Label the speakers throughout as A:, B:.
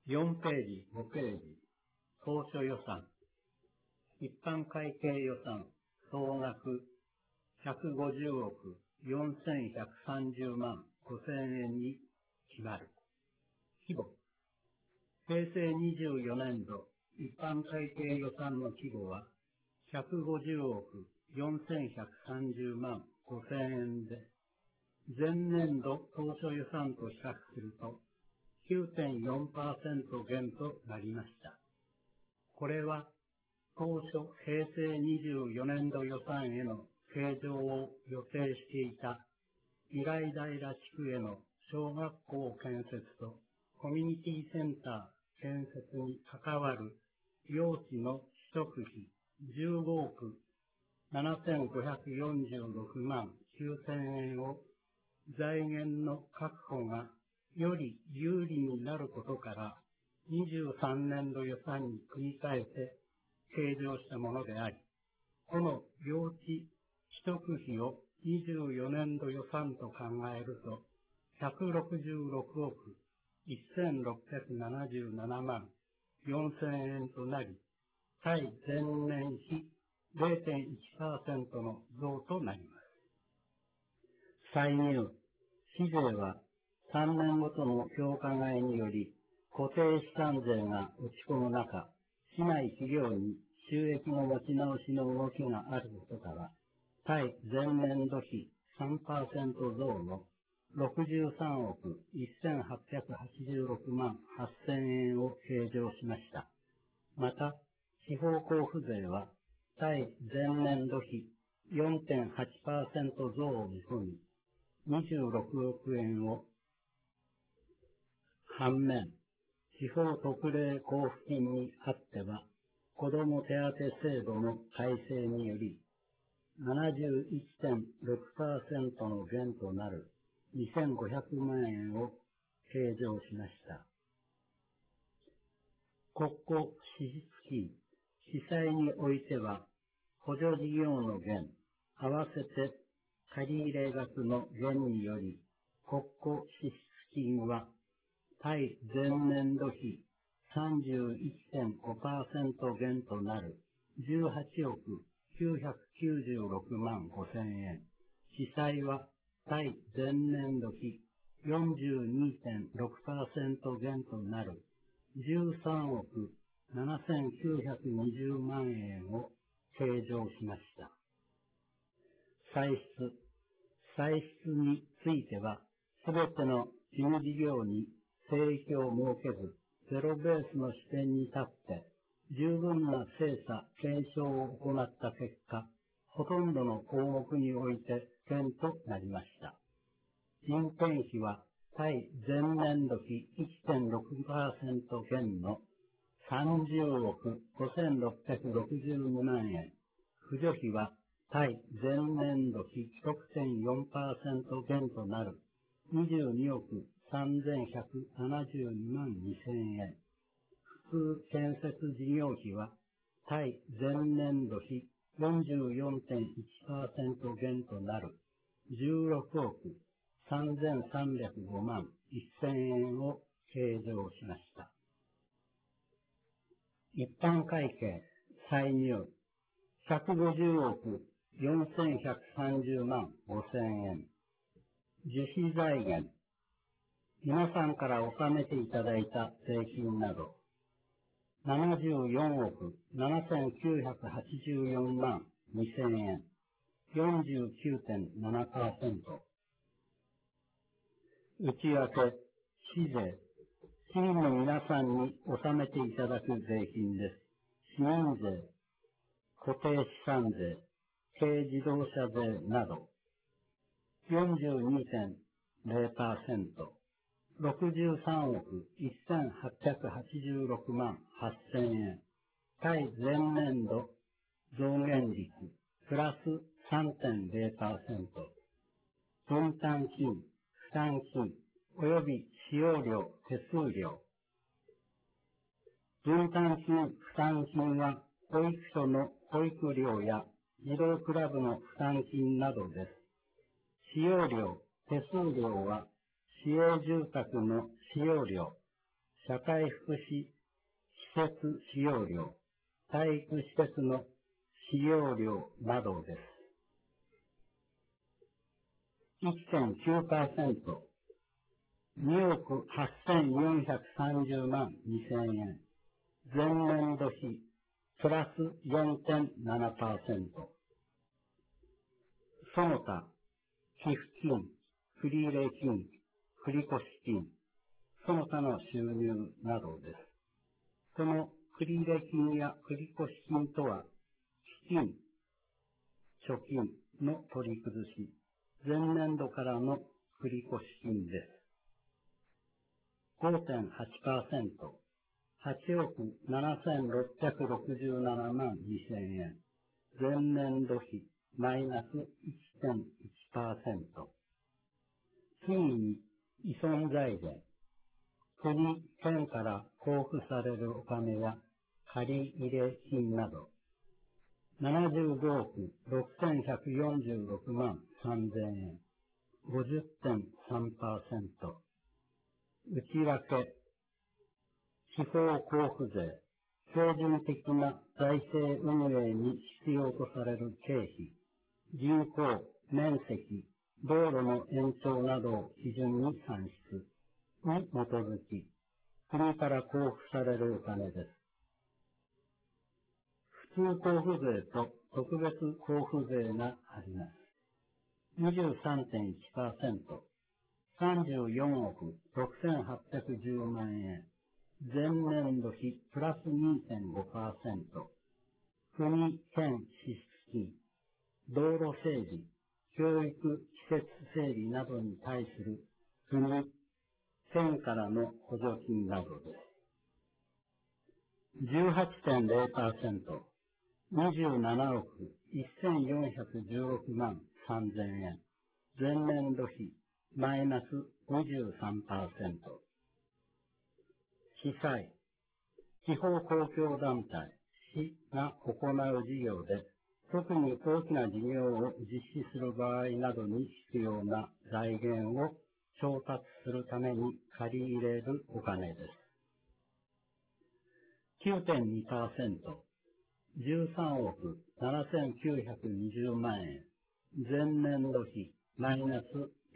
A: 4ページ、5ページ、当初予算、一般会計予算、総額150億4130万5000円に決まる。規模、平成24年度一般会計予算の規模は150億4130万5000円で、前年度当初予算と比較すると 9.4% 減となりました。これは当初平成24年度予算への計上を予定していた医来平地区への小学校建設とコミュニティセンター建設に関わる用地の取得費15億7546万9000円を財源の確保がより有利になることから23年度予算に繰り返して計上したものであり、この用地取得費を24年度予算と考えると166億1677万4000円となり、対前年比 0.1% の増となります。歳入、市税は3年ごとの評価外により固定資産税が落ち込む中、市内企業に収益の持ち直しの動きがあることから、対前年度比 3% 増の63億1886万8000円を計上しました。また、地方交付税は対前年度比 4.8% 増を見込み、26億円を反面、地方特例交付金にあっては、子ども手当制度の改正により、71.6% の減となる2500万円を計上しました。国庫支出費、記載においては、補助事業の減、合わせて借入額の減により、国庫支出金は対前年度比 31.5% 減となる18億996万5000円。記載は対前年度比 42.6% 減となる13億7920万円を計上しました。歳出については、すべての事務事業に聖域を設けず、ゼロベースの視点に立って、十分な精査、検証を行った結果、ほとんどの項目において減となりました。人件費は対前年度比 1.6% 減の30億5662万円。扶助費は対前年度比 6.4% 減となる22億3172万2000円。普通建設事業費は対前年度比 44.1% 減となる16億3305万1000円を計上しました。一般会計歳入150億4130万5000円。受費財源、皆さんから納めていただいた税金など、74億7984万2000円、49.7%。内訳、市税、市民の皆さんに納めていただく税金です。市民税、固定資産税、軽自動車税など、42.0%、63億1886万8000円、対前年度増減率プラス 3.0%、分担金、負担金、及び使用料、手数料。分担金、負担金は保育所の保育料や児童クラブの負担金などです。使用料、手数料は市営住宅の使用料、 社会福祉施設使用料、体育施設の使用料などです。1.9%、2億8430万2000円。前年度比、プラス 4.7%。その他、寄付金、振入金、振越金、その他の収入などです。この振入金や振越金とは、基金、貯金の取り崩し、前年度からの振越金です。5.8%、8億7667万2000円。前年度比、マイナス 1.1%。次に、依存財源。国、県から交付されるお金や借入金など、75億6146万3000円。50.3%。内訳。地方交付税。標準的な財政運営に必要とされる経費、人口、面積、道路の延長などを基準に算出に基づき、国から交付されるお金です。普通交付税と特別交付税があります。23.1%、34億6810万円。前年度比プラス 2.5%。国、県支出金、道路整備、教育施設整備などに対する国、県からの補助金などです。18.0%、27億1416万3000円。前年度比マイナス 23%。市債、地方公共団体、市が行う事業で、特に大きな事業を実施する場合などに必要な財源を調達するために借り入れるお金です。9.2%、13億7920万円。前年度比マイナス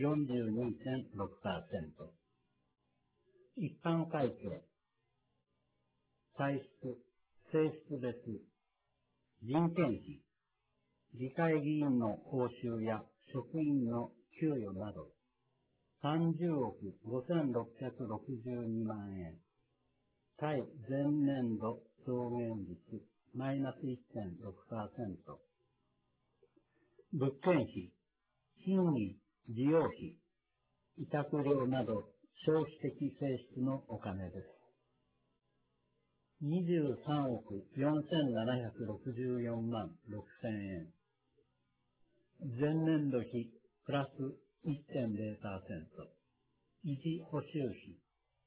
A: 42.6%。一般会計、歳出、性質別、人件費、議会議員の報酬や職員の給与など、30億5662万円。対前年度増減率、マイナス 1.6%。物件費、賃金、利用費、委託料など消費的性質のお金です。23億4764万6000円。前年度比プラス 1.0%。維持補修費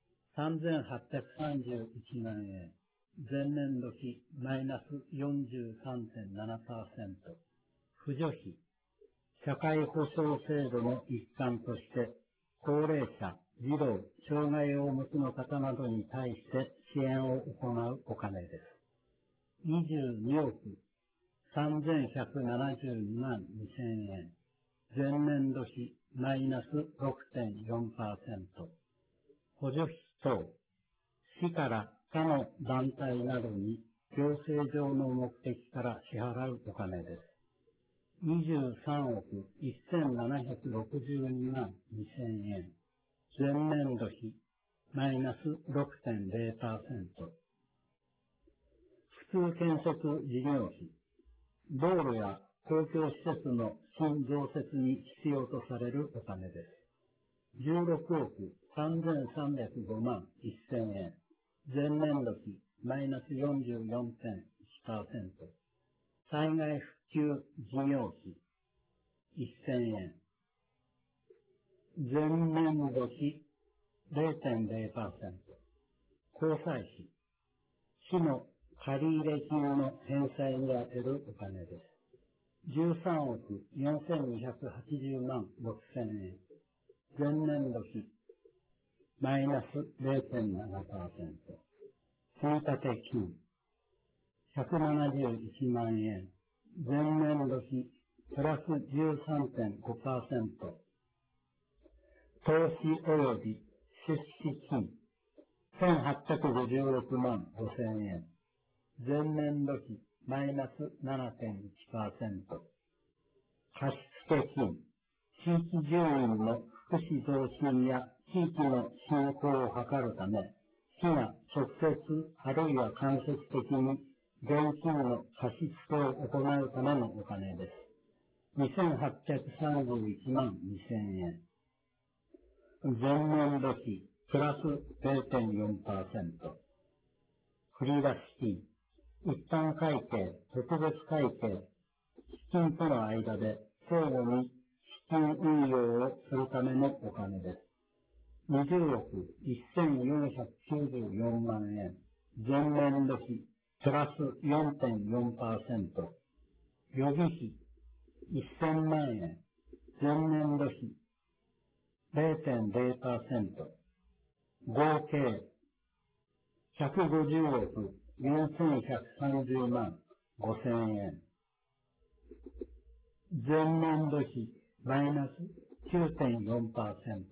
A: 3831万円。前年度比マイナス 43.7%。扶助費、社会保障制度の一環として、高齢者、児童、障害をお持ちの方などに対して支援を行うお金です。22億3172万2000円。前年度比マイナス 6.4%。補助費等、市から他の団体などに行政上の目的から支払うお金です。23億1762万2000円。前年度比マイナス 6.0%。普通建設事業費、道路や公共施設の新増設に必要とされるお金です。16億3305万1000円。前年度比マイナス 44.1%。災害復旧事業費1000円。前年度比 0.0%。交際費、市の借入金の返済に充てるお金です。13億4280万6000円。前年度比マイナス 0.7%。積立金、171万円。前年度比、プラス 13.5%。投資及び出資金、1856万5千円。前年度比、マイナス 7.1%。貸付金、地域住民の福祉増進や地域の振興を図るため、市が直接あるいは間接的に現金の貸し付けを行うためのお金です。2831万2000円。前年度比、プラス 0.4%。振出金、一般会計、特別会計、資金との間で相互に資金運用をするためのお金です。20億1494万円。前年度比、プラス 4.4%。予備費、1000万円。前年度比、0.0%。合計、150億4130万5千円。前年度比、マイナス 9.4%。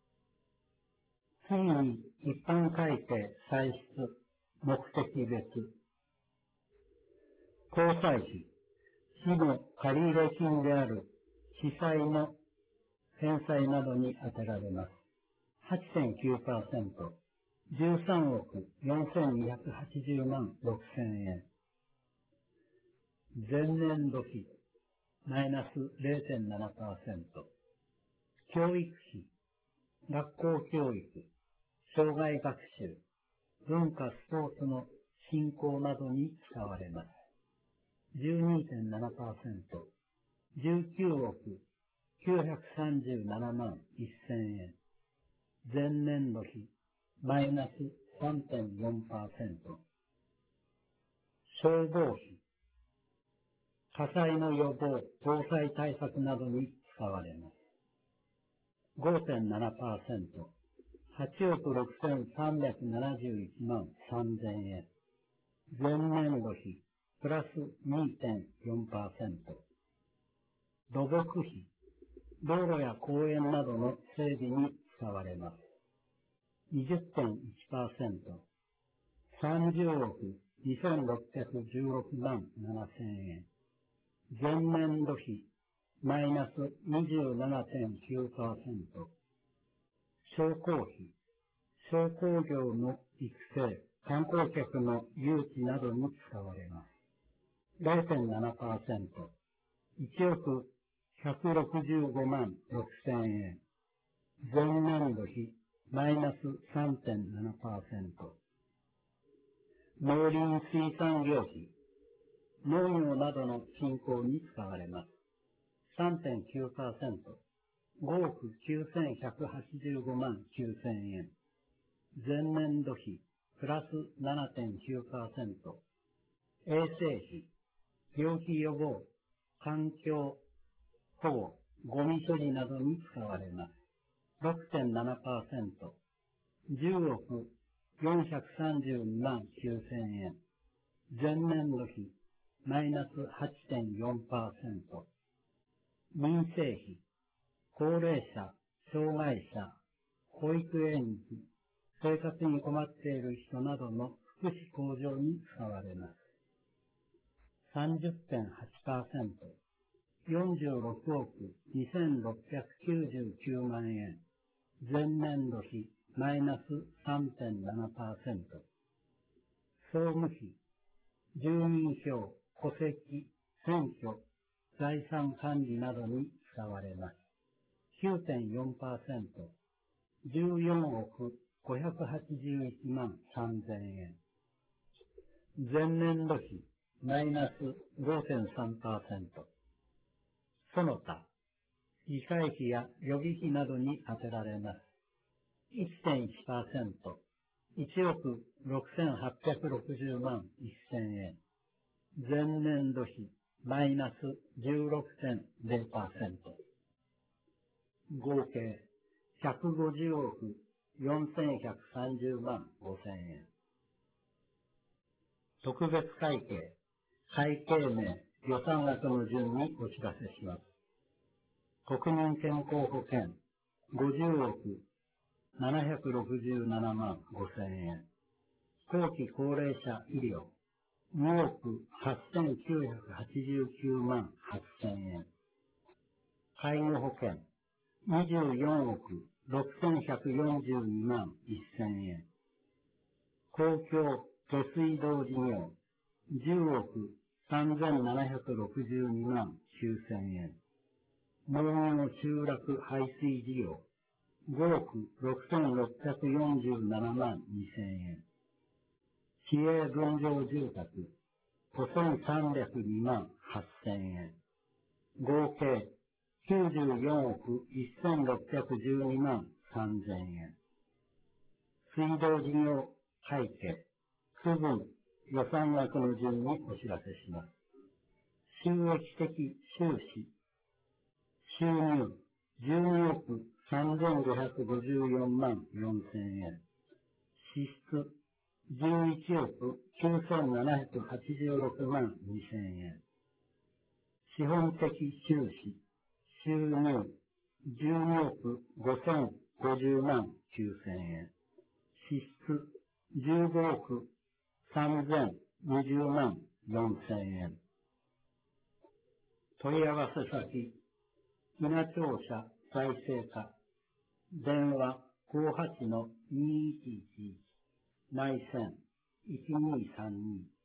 A: 次に、一般会計歳出、目的別。交際費、市の借入金である市債の返済などに充てられます。8.9%、13億4280万6千円。前年度比、マイナス 0.7%。教育費、学校教育、障害学習、文化スポーツの振興などに使われます。12.7%、19億937万1000円。前年度比、マイナス 3.4%。消防費、火災の予防、防災対策などに使われます。5.7%、8億6371万3000円。前年度比、プラス 2.4%。土木費、道路や公園などの整備に使われます。20.1%、30億2616万7000円。前年度比、マイナス 27.9%。商工費、商工業の育成、観光客の誘致などに使われます。0.7%、1億165万6000円。前年度比、マイナス 3.7%。農林水産業費、農業などの振興に使われます。3.9%、5億9185万9000円。前年度比、プラス 7.9%。衛生費、病気予防、環境保護、ゴミ処理などに使われます。6.7%、10億432万9000円。前年度比、マイナス 8.4%。民生費、高齢者、障害者、保育園児、生活に困っている人などの福祉向上に使われます。30.8%、46億2699万円。前年度比、マイナス 3.7%。総務費、住民票、戸籍、選挙、財産管理などに使われます。9.4%、14億581万3000円。前年度比、マイナス 5.3%。その他、議会費や予備費などに充てられます。1.1%、1億6860万1000円。前年度比、マイナス 16.0%。合計150億 4130万5000円。特別会計、会計名、予算額の順にお知らせします。国民健康保険、50億767万5000円。後期高齢者医療、2億8989万8000円。介護保険、24億6142万1000円。公共下水道事業、10億3762万9000円。農業集落排水事業、5億6647万2000円。市営分譲住宅、5302万8000円。合計94億1612万3000円。水道事業会計、区分予算額の順にお知らせします。収益的収支、収入12億3554万4000円。支出11億9786万2000円。資本的収支、収入12億5050万9000円。支出15億3020万4000円。問い合わせ先、稲庁舎再生課、電話58-2111、内線1232